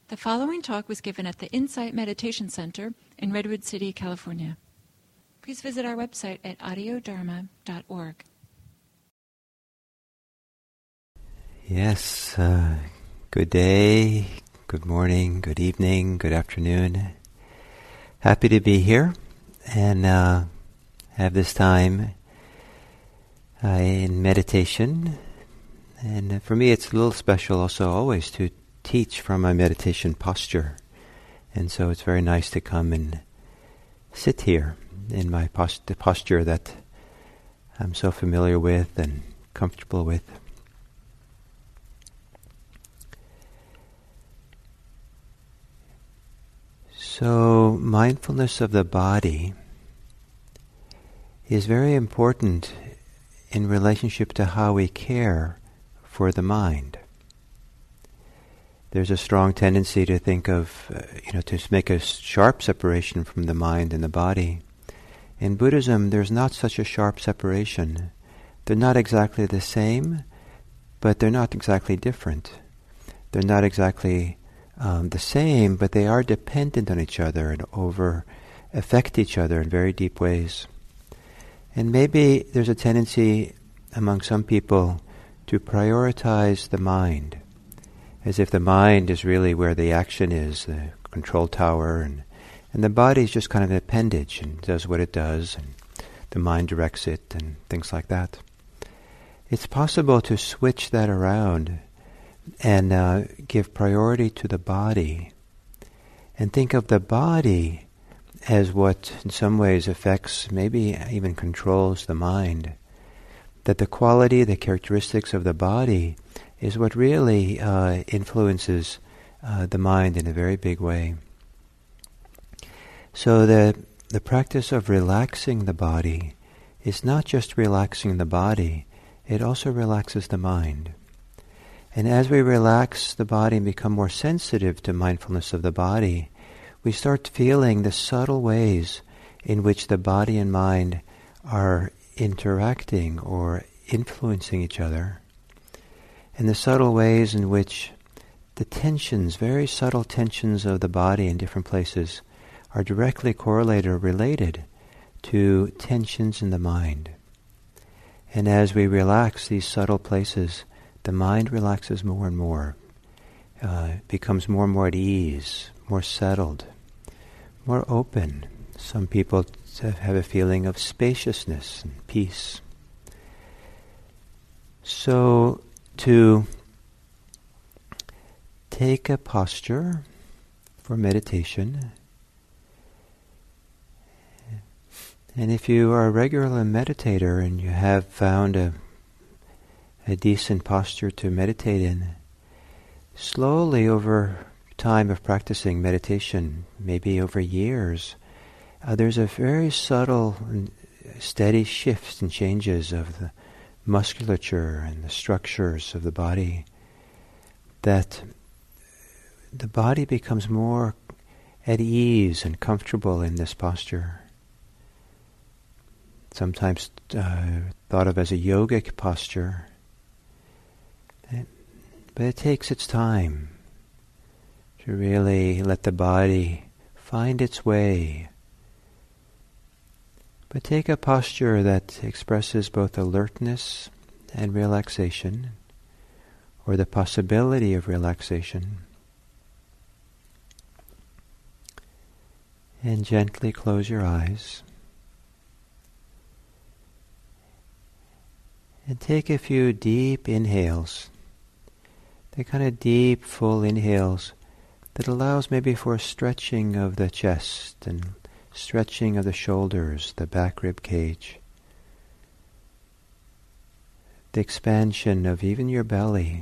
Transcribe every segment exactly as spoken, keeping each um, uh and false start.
The following talk was given at the Insight Meditation Center in Redwood City, California. Please visit our website at audio dharma dot org. Yes, uh, good day, good morning, good evening, good afternoon. Happy to be here and uh, have this time uh, in meditation. And for me it's a little special also always to teach from my meditation posture. And so it's very nice to come and sit here in my post- the posture that I'm so familiar with and comfortable with. So mindfulness of the body is very important in relationship to how we care for the mind. There's a strong tendency to think of, uh, you know, to make a sharp separation from the mind and the body. In Buddhism, there's not such a sharp separation. They're not exactly the same, but they're not exactly different. They're not exactly um, the same, but they are dependent on each other and over affect each other in very deep ways. And maybe there's a tendency among some people to prioritize the mind, as if the mind is really where the action is, the control tower, and, and the body is just kind of an appendage and does what it does, and the mind directs it, and things like that. It's possible to switch that around and uh, give priority to the body, and think of the body as what in some ways affects, maybe even controls the mind. That the quality, the characteristics of the body is what really uh, influences uh, the mind in a very big way. So the the practice of relaxing the body is not just relaxing the body, it also relaxes the mind. And as we relax the body and become more sensitive to mindfulness of the body, we start feeling the subtle ways in which the body and mind are interacting or influencing each other. And the subtle ways in which the tensions, very subtle tensions of the body in different places, are directly correlated or related to tensions in the mind. And as we relax these subtle places, the mind relaxes more and more, uh, becomes more and more at ease, more settled, more open. Some people have a feeling of spaciousness and peace. So, to take a posture for meditation, and if you are a regular meditator and you have found a, a decent posture to meditate in, slowly over time of practicing meditation, maybe over years, uh, there's a very subtle and steady shifts and changes of the musculature and the structures of the body, that the body becomes more at ease and comfortable in this posture. Sometimes uh, thought of as a yogic posture. But it takes its time to really let the body find its way. But take a posture that expresses both alertness and relaxation, or the possibility of relaxation. And gently close your eyes. And take a few deep inhales. The kind of deep, full inhales that allows maybe for a stretching of the chest and stretching of the shoulders, the back rib cage, the expansion of even your belly.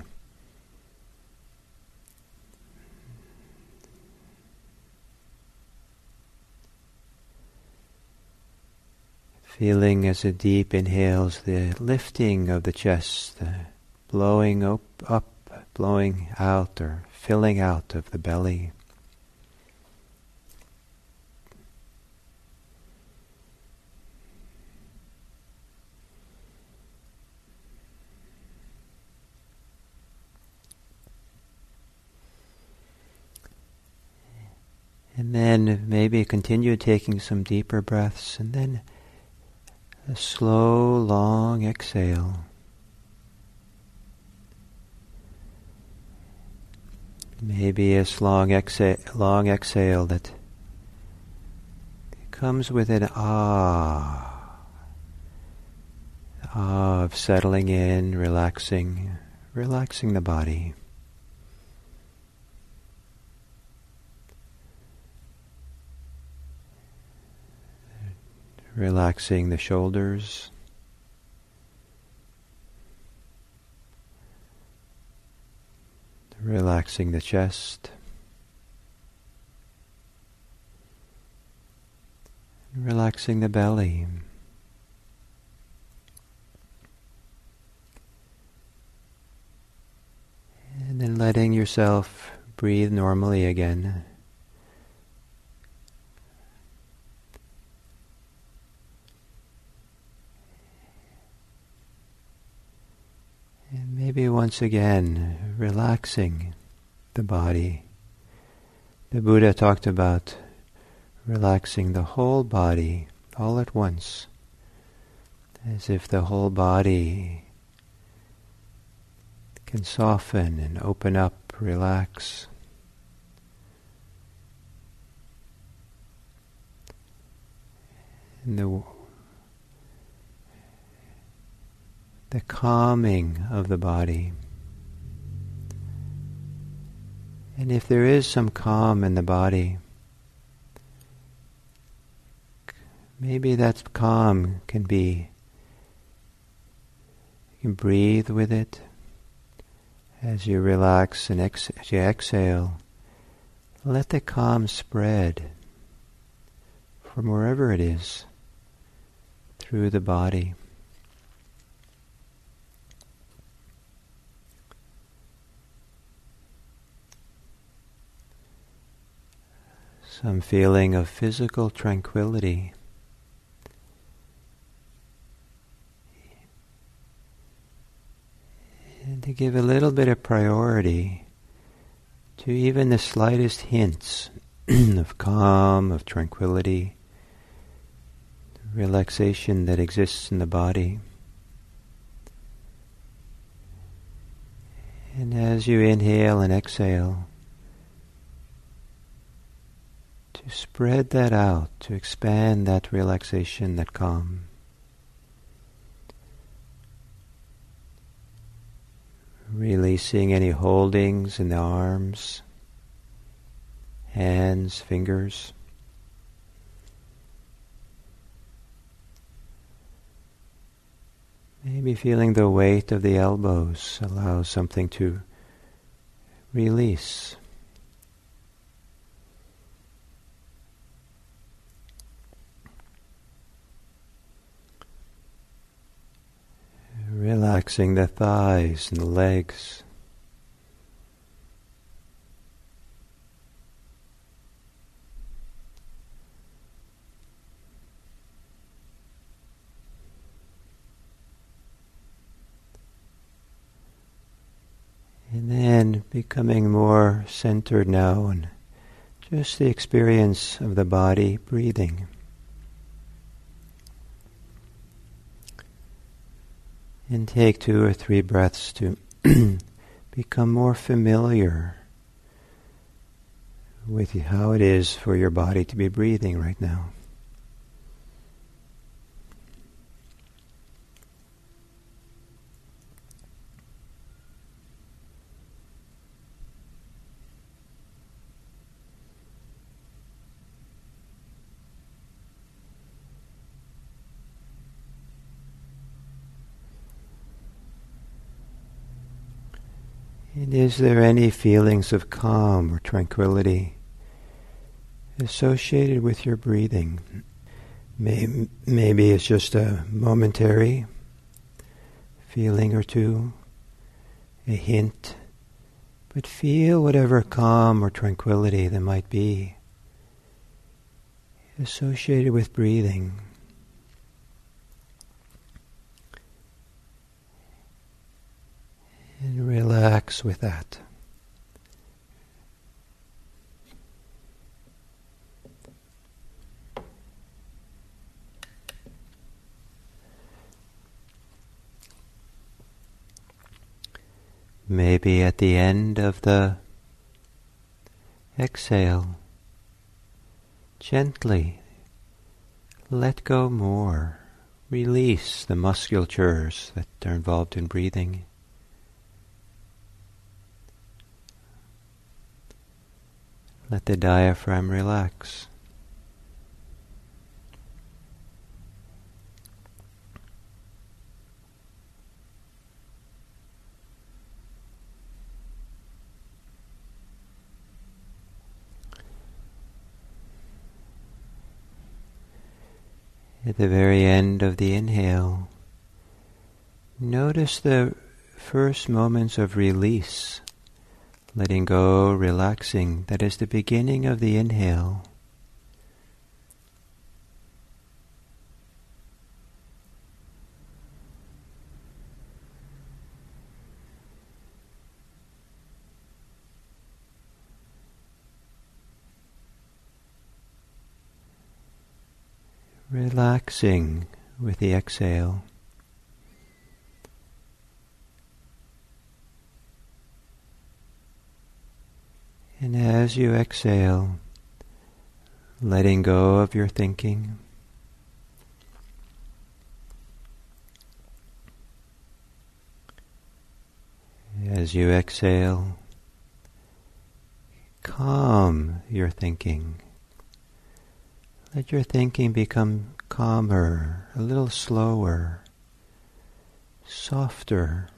Feeling as it deep inhales the lifting of the chest, the blowing up, up, blowing out or filling out of the belly. And then maybe continue taking some deeper breaths, and then a slow, long exhale. Maybe a long exhale, long exhale that comes with an ah, ah of settling in, relaxing, relaxing the body. Relaxing the shoulders, relaxing the chest, relaxing the belly. And then letting yourself breathe normally again. And maybe once again, relaxing the body. The Buddha talked about relaxing the whole body all at once, as if the whole body can soften and open up, relax. And the the calming of the body. And if there is some calm in the body, maybe that calm can be, you can breathe with it as you relax and ex- as you exhale. Let the calm spread from wherever it is through the body. Some feeling of physical tranquility. And to give a little bit of priority to even the slightest hints of calm, of tranquility, relaxation that exists in the body. And as you inhale and exhale, to spread that out, to expand that relaxation, that calm. Releasing any holdings in the arms, hands, fingers. Maybe feeling the weight of the elbows allows something to release. Relaxing the thighs and the legs. And then becoming more centered now on just the experience of the body breathing. And take two or three breaths to become more familiar with how it is for your body to be breathing right now. And is there any feelings of calm or tranquility associated with your breathing? Maybe, maybe it's just a momentary feeling or two, a hint, but feel whatever calm or tranquility there might be associated with breathing. And relax with that. maybe at the end of the exhale, gently let go more. Release the musculatures that are involved in breathing. Let the diaphragm relax. At the very end of the inhale, notice the first moments of release, letting go, relaxing. That is the beginning of the inhale. Relaxing with the exhale. And as you exhale, letting go of your thinking. As you exhale, calm your thinking. Let your thinking become calmer, a little slower, softer.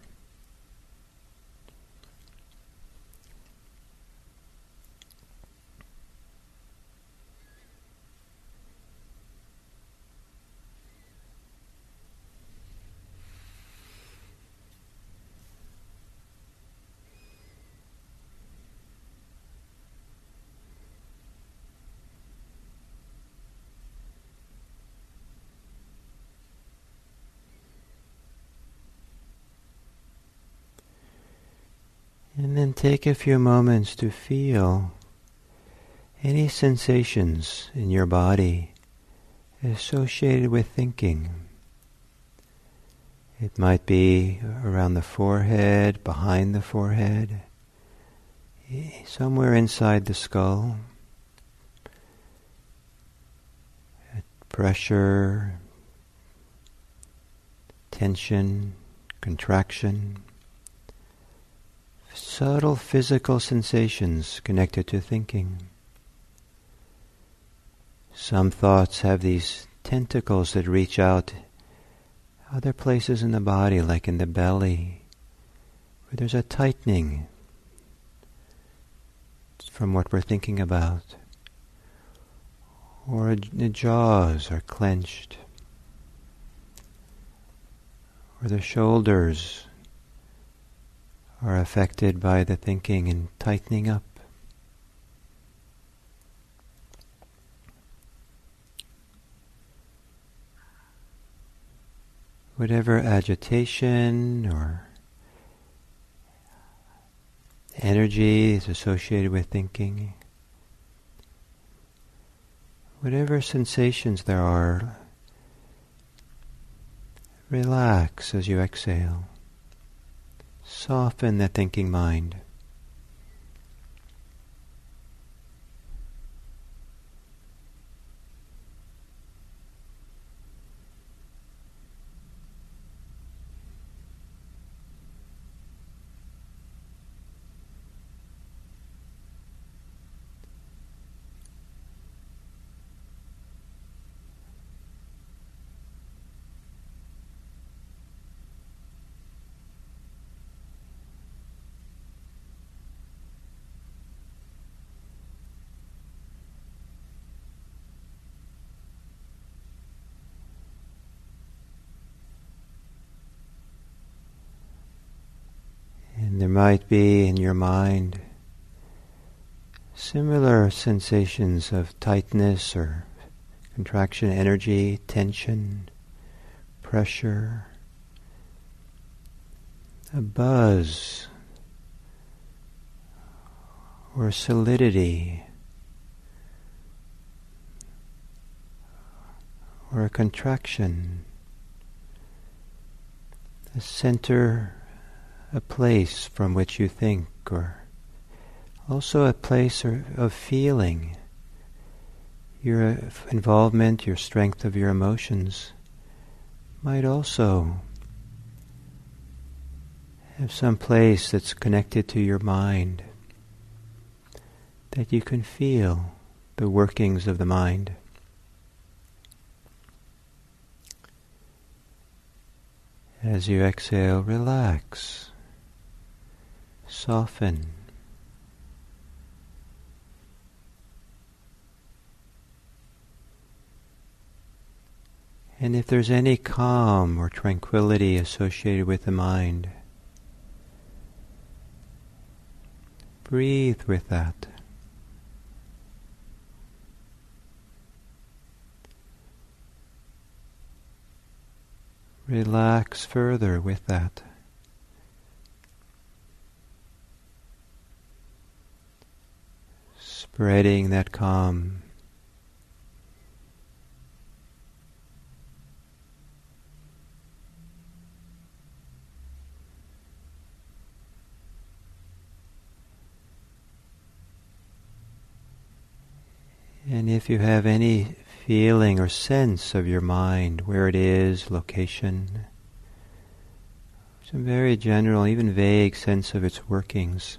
And then take a few moments to feel any sensations in your body associated with thinking. It might be around the forehead, behind the forehead, somewhere inside the skull. Pressure, tension, contraction. Subtle physical sensations connected to thinking. Some thoughts have these tentacles that reach out other places in the body, like in the belly, where there's a tightening from what we're thinking about. Or the jaws are clenched. Or the shoulders are affected by the thinking and tightening up. Whatever agitation or energy is associated with thinking, whatever sensations there are, relax as you exhale. Soften the thinking mind. And there might be in your mind similar sensations of tightness or contraction, energy, tension, pressure, a buzz or solidity or a contraction, the center a place from which you think, or also a place or, of feeling. Your involvement, your strength of your emotions might also have some place that's connected to your mind, that you can feel the workings of the mind. As you exhale, relax, soften. And if there's any calm or tranquility associated with the mind, breathe with that. Relax further with that. Spreading that calm. And if you have any feeling or sense of your mind, where it is, location, some very general, even vague sense of its workings,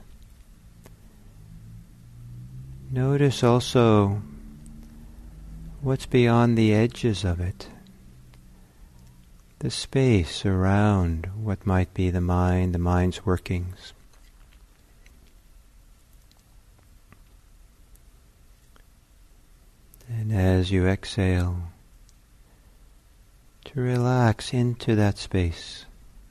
notice also what's beyond the edges of it, the space around what might be the mind, the mind's workings. And as you exhale, to relax into that space.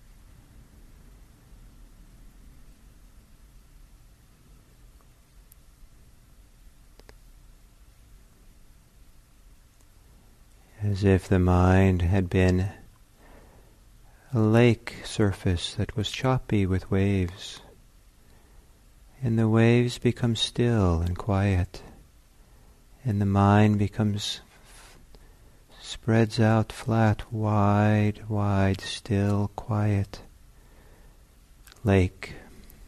As if the mind had been a lake surface that was choppy with waves, and the waves become still and quiet. And the mind becomes, spreads out flat, wide, wide, still, quiet lake.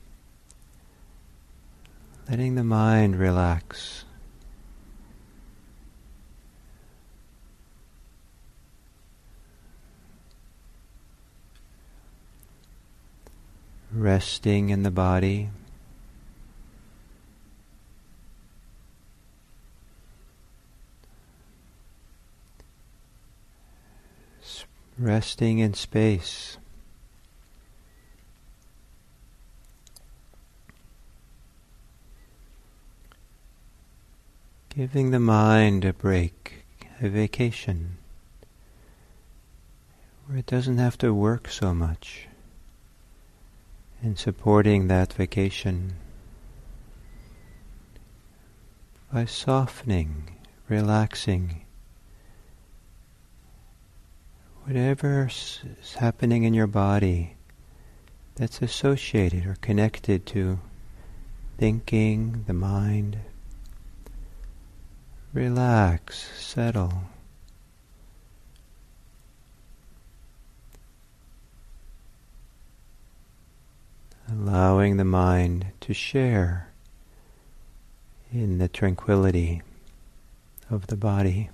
Letting the mind relax. Resting in the body. Resting in space. Giving the mind a break, a vacation, where it doesn't have to work so much, and supporting that vacation by softening, relaxing, whatever's happening in your body that's associated or connected to thinking, the mind. Relax, settle. Allowing the mind to share in the tranquility of the body.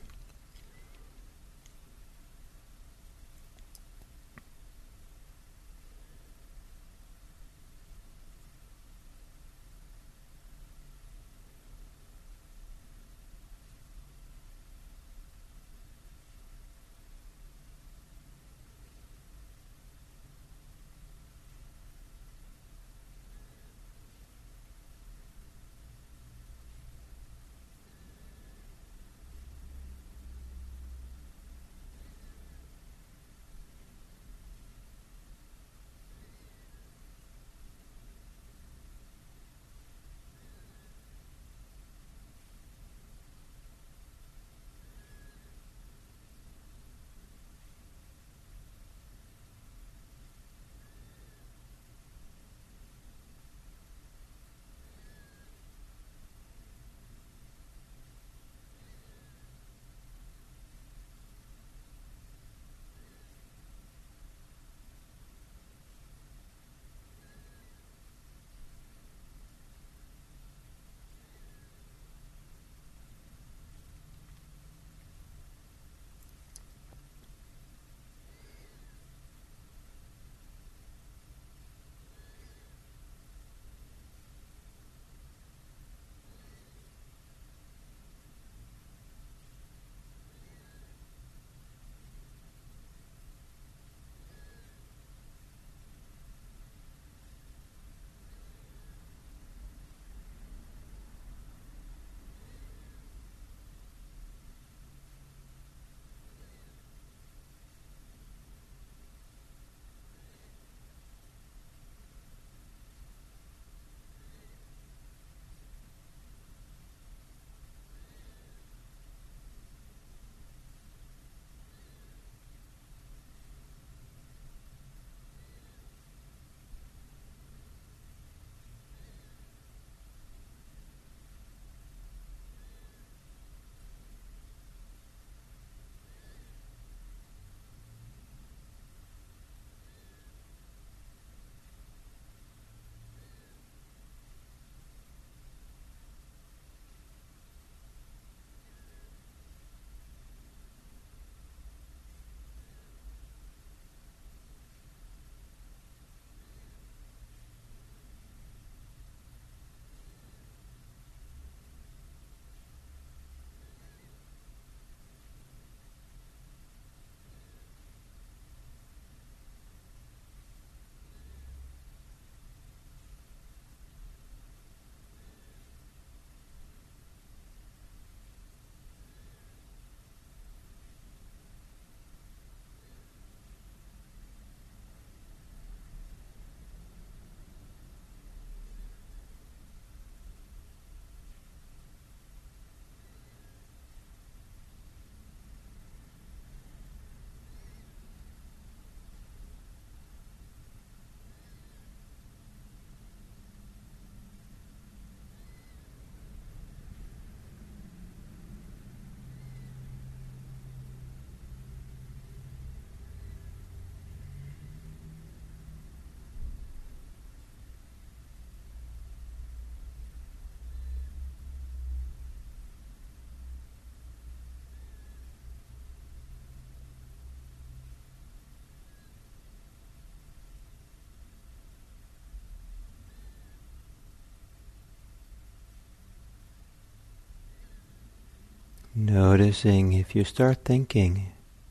Noticing if you start thinking,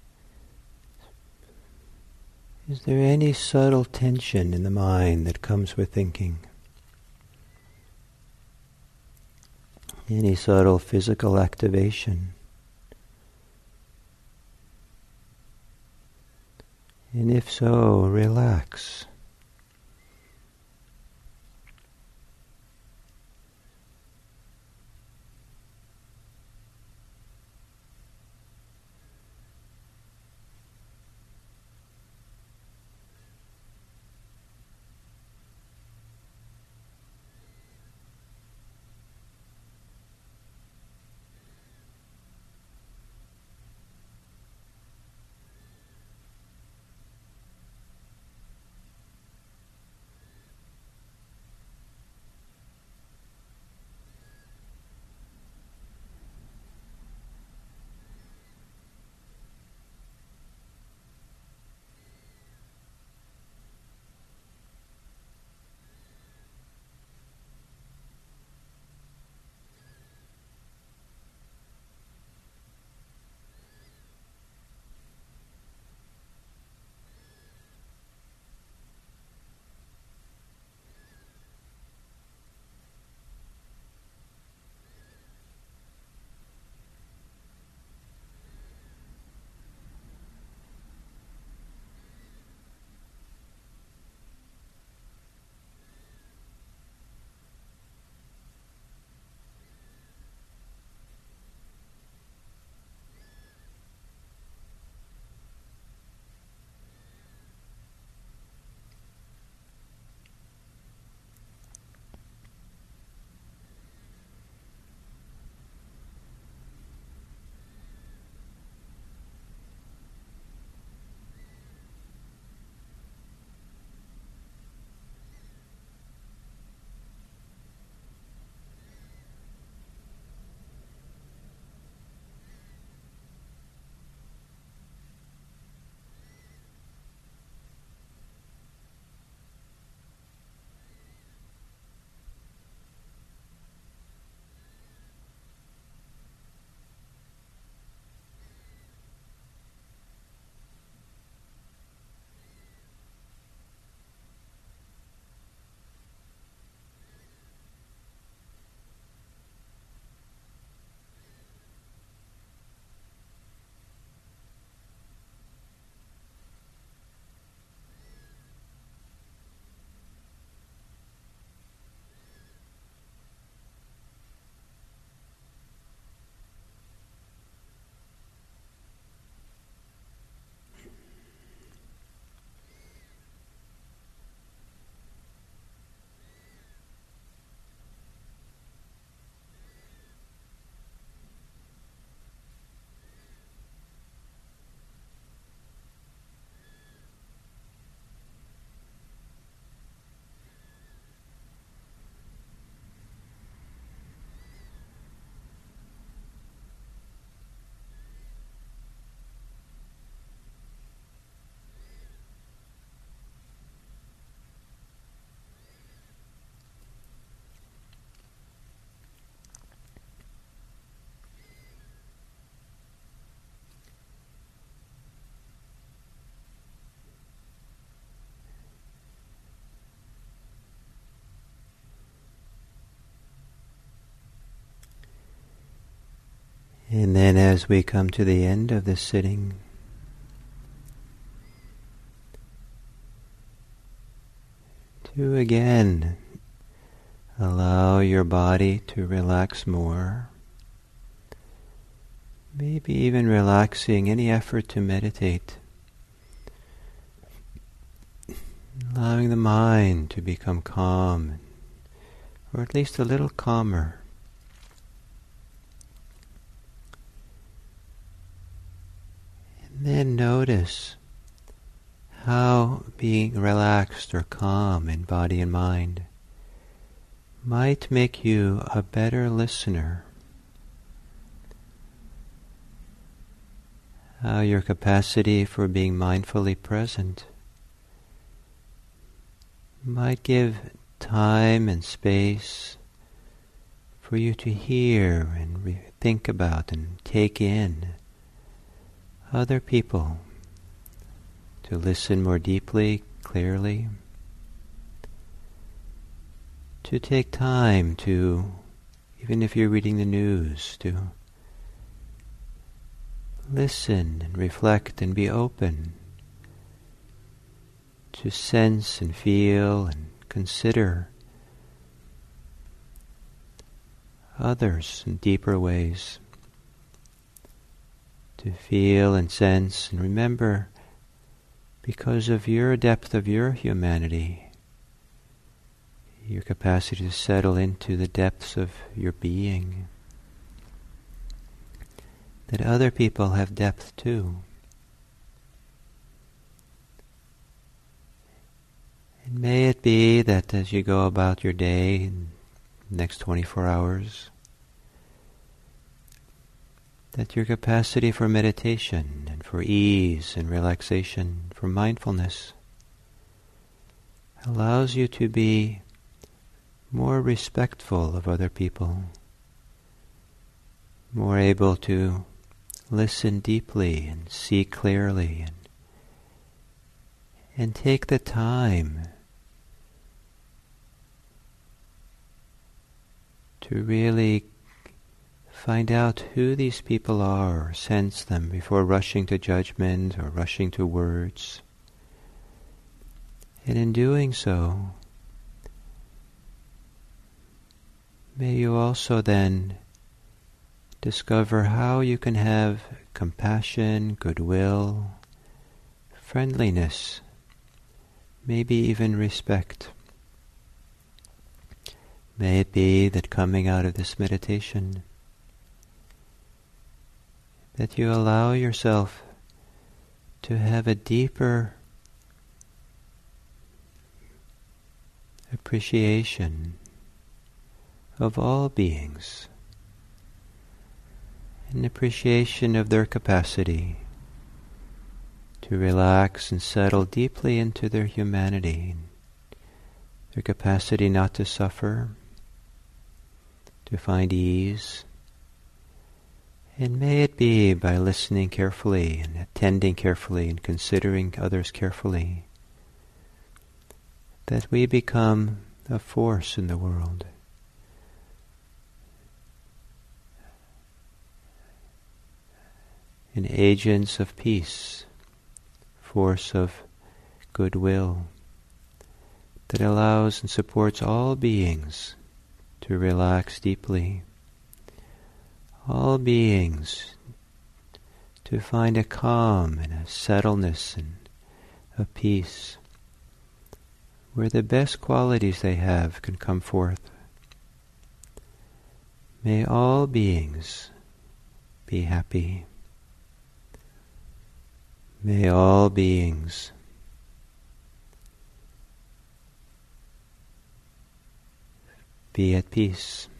is there any subtle tension in the mind that comes with thinking? Any subtle physical activation? And if so, relax. And then as we come to the end of this sitting, to again allow your body to relax more, maybe even relaxing any effort to meditate, allowing the mind to become calm, or at least a little calmer. And then notice how being relaxed or calm in body and mind might make you a better listener. How your capacity for being mindfully present might give time and space for you to hear and re- think about and take in other people, to listen more deeply, clearly, to take time to, even if you're reading the news, to listen and reflect and be open, to sense and feel and consider others in deeper ways, to feel and sense and remember, because of your depth of your humanity, your capacity to settle into the depths of your being, that other people have depth too. And may it be that as you go about your day in the next twenty-four hours, that your capacity for meditation and for ease and relaxation, for mindfulness, allows you to be more respectful of other people, more able to listen deeply and see clearly, and, and take the time to really find out who these people are, or sense them before rushing to judgment or rushing to words. And in doing so, may you also then discover how you can have compassion, goodwill, friendliness, maybe even respect. May it be that coming out of this meditation, that you allow yourself to have a deeper appreciation of all beings, an appreciation of their capacity to relax and settle deeply into their humanity, their capacity not to suffer, to find ease. And may it be by listening carefully and attending carefully and considering others carefully that we become a force in the world. And agents of peace, force of goodwill, that allows and supports all beings to relax deeply, all beings to find a calm and a settledness and a peace, where the best qualities they have can come forth. May all beings be happy. May all beings be at peace.